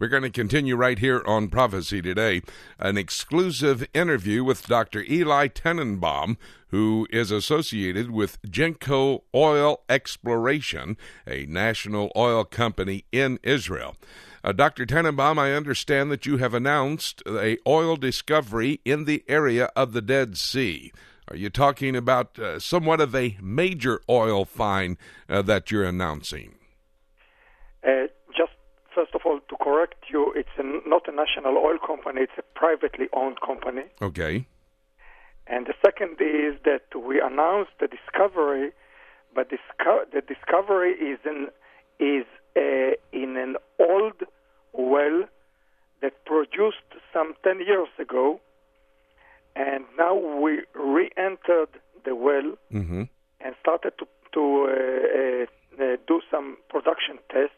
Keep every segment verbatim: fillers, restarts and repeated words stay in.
We're going to continue right here on Prophecy Today, an exclusive interview with Doctor Eli Tenenbaum, who is associated with Genco Oil Exploration, a national oil company in Israel. Uh, Doctor Tenenbaum, I understand that you have announced a oil discovery in the area of the Dead Sea. Are you talking about uh, somewhat of a major oil find uh, that you're announcing? Uh, just first of all, to correct you, it's a, not a national oil company, it's a privately owned company. Okay. And the second is that we announced the discovery, but disco- the discovery is in, is uh, in an old well that produced some ten years ago, and now we re-entered the well mm-hmm. and started to, to uh, uh, do some production tests.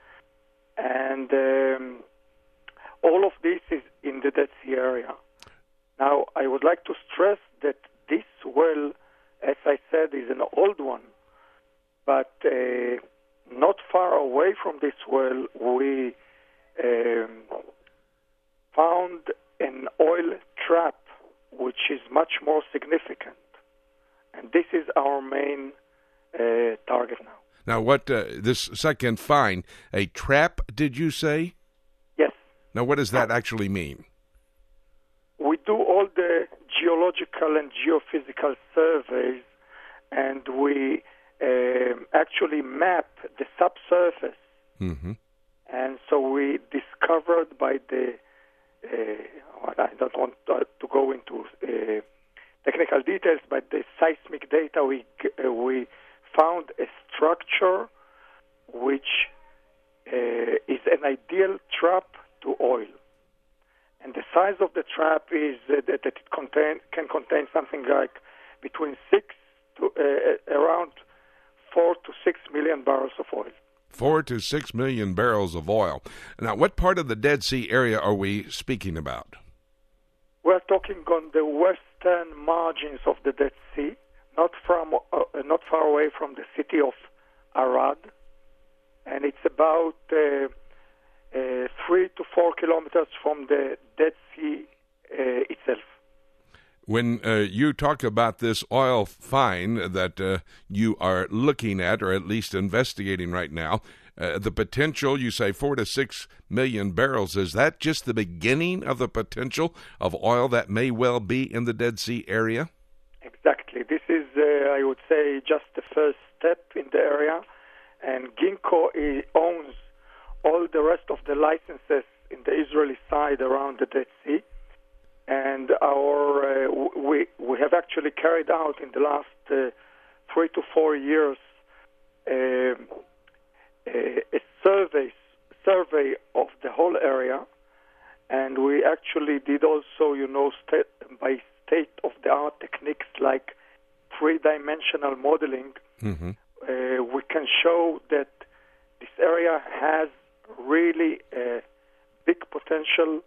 And um, all of this is in the Dead Sea area. Now, I would like to stress that this well, as I said, is an old one. But uh, not far away from this well, we um, found an oil trap, which is much more significant. And this is our main uh, target now. Now, what, uh, this second find, a trap, did you say? Yes. Now, what does that actually mean? We do all the geological and geophysical surveys, and we um, actually map the subsurface. Mm-hmm. And so we discovered by the, uh, I don't want uh, to go into uh, technical details, but the seismic data, we uh, we found a structure which uh, is an ideal trap to oil. And the size of the trap is uh, that, that it contain, can contain something like between six to uh, around four to six million barrels of oil. Four to six million barrels of oil. Now, what part of the Dead Sea area are we speaking about? We're talking on the western margins of the Dead Sea, not from uh, not far away from the city of Arad, and it's about uh, uh, three to four kilometers from the Dead Sea uh, itself. When uh, you talk about this oil find that uh, you are looking at, or at least investigating right now, uh, the potential, you say four to six million barrels, is that just the beginning of the potential of oil that may well be in the Dead Sea area? Exactly. This is, uh, I would say, just the first step in the area, and Genco is, owns all the rest of the licenses in the Israeli side around the Dead Sea. And our uh, we we have actually carried out in the last uh, three to four years uh, a, a survey survey of the whole area, and we actually did also, you know, state by state of the art techniques like three-dimensional modeling. Mm-hmm. Uh, we can show that this area has really a big potential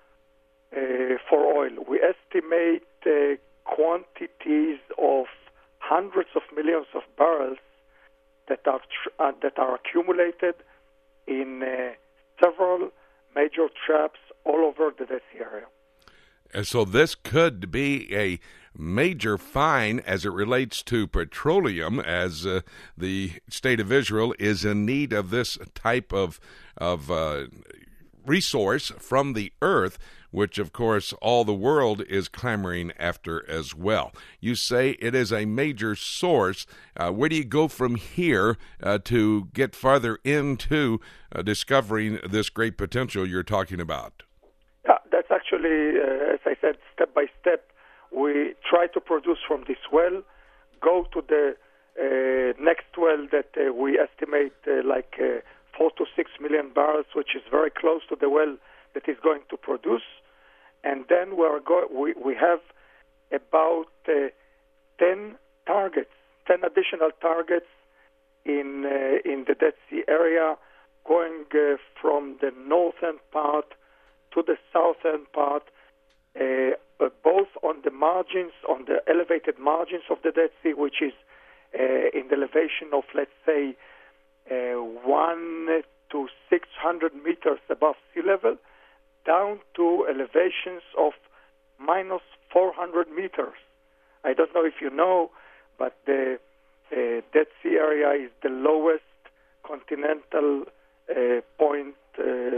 Uh, for oil. We estimate uh, quantities of hundreds of millions of barrels that are tr- uh, that are accumulated in uh, several major traps all over the Dead Sea area. And so this could be a major find as it relates to petroleum, as uh, the state of Israel is in need of this type of of uh, resource from the earth, which, of course, all the world is clamoring after as well. You say it is a major source. Uh, where do you go from here uh, to get farther into uh, discovering this great potential you're talking about? Yeah, that's actually, uh, as I said, step by step. We try to produce from this well, go to the uh, next well that uh, we estimate uh, like uh, four to six million barrels, which is very close to the well that is going to produce. And then we are go- we, we have about uh, ten targets, ten additional targets in uh, in the Dead Sea area, going uh, from the northern part to the southern part, uh, both on the margins, on the elevated margins of the Dead Sea, which is uh, in the elevation of, let's say, uh, one to six hundred meters above sea level, down to elevations of minus four hundred meters. I don't know if you know, but the uh, Dead Sea area is the lowest continental uh, point uh,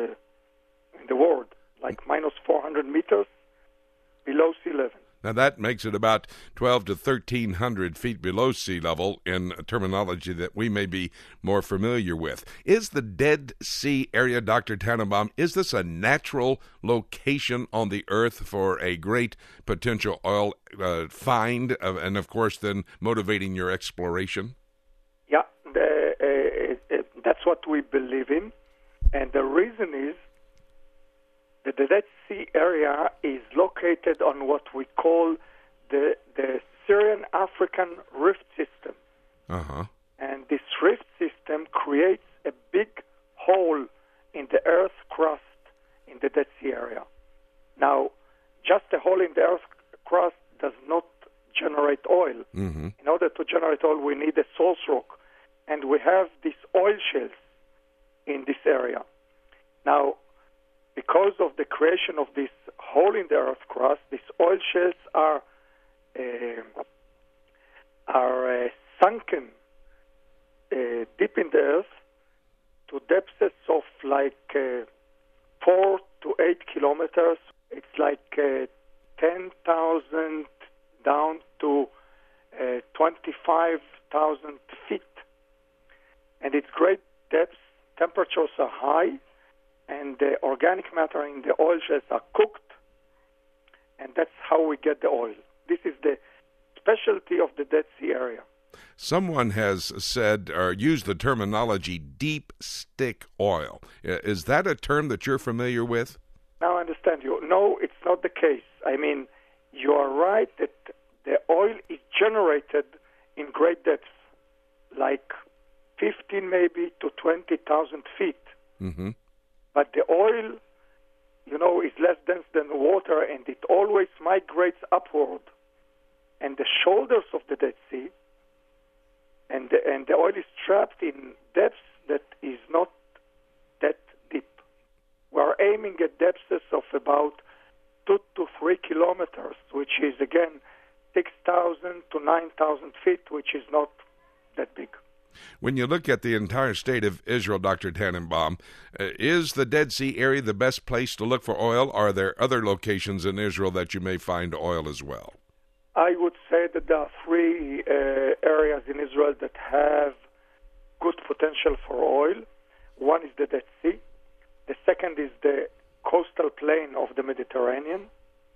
in the world, like minus four hundred meters below sea level. Now that makes it about twelve to thirteen hundred feet below sea level in a terminology that we may be more familiar with. Is the Dead Sea area, Doctor Tannenbaum, is this a natural location on the earth for a great potential oil uh, find, uh, and of course then motivating your exploration? Yeah, the, uh, uh, that's what we believe in, and the reason is that the Dead Sea area is located on what we call the the Syrian-African rift system. Uh-huh. And this rift system creates a big hole in the earth crust in the Dead Sea area. Now, just a hole in the earth crust does not generate oil. Mm-hmm. In order to generate oil, we need a source rock. And we have these oil shales in this area. Now, because of the creation of this hole in the earth crust, these oil shales are uh, are uh, sunken uh, deep in the earth to depths of like uh, four to eight kilometers. It's like uh, ten thousand down to uh, twenty-five thousand feet, and it's great depths. Temperatures are high, and the organic matter in the oil shales are cooked, and that's how we get the oil. This is the specialty of the Dead Sea area. Someone has said or used the terminology deep stick oil. Is that a term that you're familiar with? Now I understand you. No, it's not the case. I mean, you are right that the oil is generated in great depths, like fifteen maybe to twenty thousand feet. Mm-hmm. But the oil, you know, is less dense than water, and it always migrates upward. And the shoulders of the Dead Sea, and the, and the oil is trapped in depths that is not that deep. We're aiming at depths of about two to three kilometers, which is, again, six thousand to nine thousand feet, which is not that big. When you look at the entire state of Israel, Doctor Tannenbaum, uh, is the Dead Sea area the best place to look for oil? Or are there other locations in Israel that you may find oil as well? I would say that there are three uh, areas in Israel that have good potential for oil. One is the Dead Sea. The second is the coastal plain of the Mediterranean,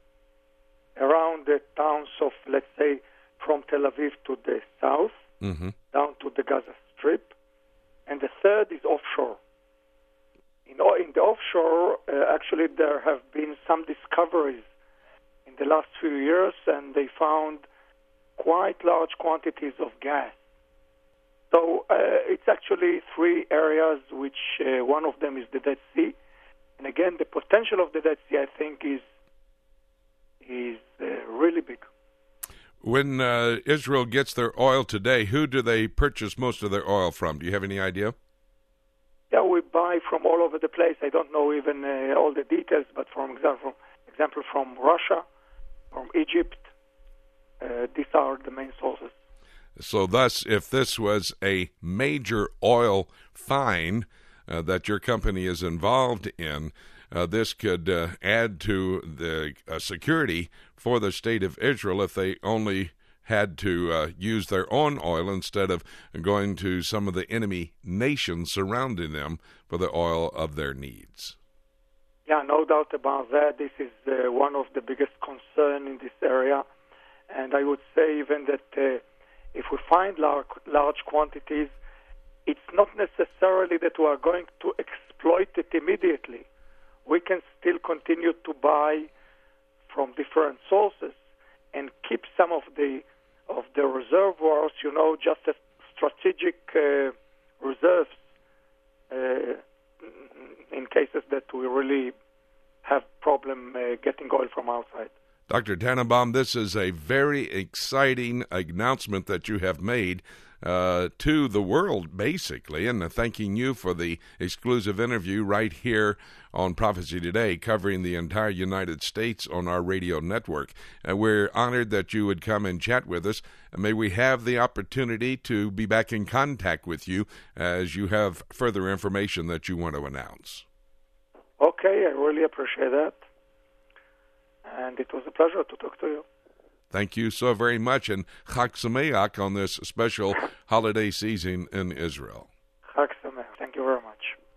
around the towns of, let's say, from Tel Aviv to the south, mm-hmm. down to the Gaza Strip. And the third is offshore. In, in the offshore, uh, actually, there have been some discoveries in the last few years, and they found quite large quantities of gas. So uh, it's actually three areas, which uh, one of them is the Dead Sea. And again, the potential of the Dead Sea, I think, is, is uh, really big. When uh, Israel gets their oil today, who do they purchase most of their oil from? Do you have any idea? Yeah, we buy from all over the place. I don't know even uh, all the details, but for example, example from Russia, from Egypt, uh, these are the main sources. So thus, if this was a major oil find uh, that your company is involved in, uh, this could uh, add to the uh, security for the state of Israel if they only had to uh, use their own oil instead of going to some of the enemy nations surrounding them for the oil of their needs. Yeah, no doubt about that. This is uh, one of the biggest concerns in this area. And I would say even that uh, if we find large, large quantities, it's not necessarily that we are going to exploit it immediately. We can still continue to buy from different sources and keep some of the of the reservoirs, you know, just as strategic uh, reserves uh, in cases that we really have problem uh, getting oil from outside. Doctor Tannenbaum, this is a very exciting announcement that you have made uh, to the world, basically, and uh, thanking you for the exclusive interview right here on Prophecy Today, covering the entire United States on our radio network. Uh, we're honored that you would come and chat with us. And may we have the opportunity to be back in contact with you as you have further information that you want to announce. Okay, I really appreciate that. And it was a pleasure to talk to you. Thank you so very much, and Chag Sameach on this special holiday season in Israel. Chag Sameach. Thank you very much.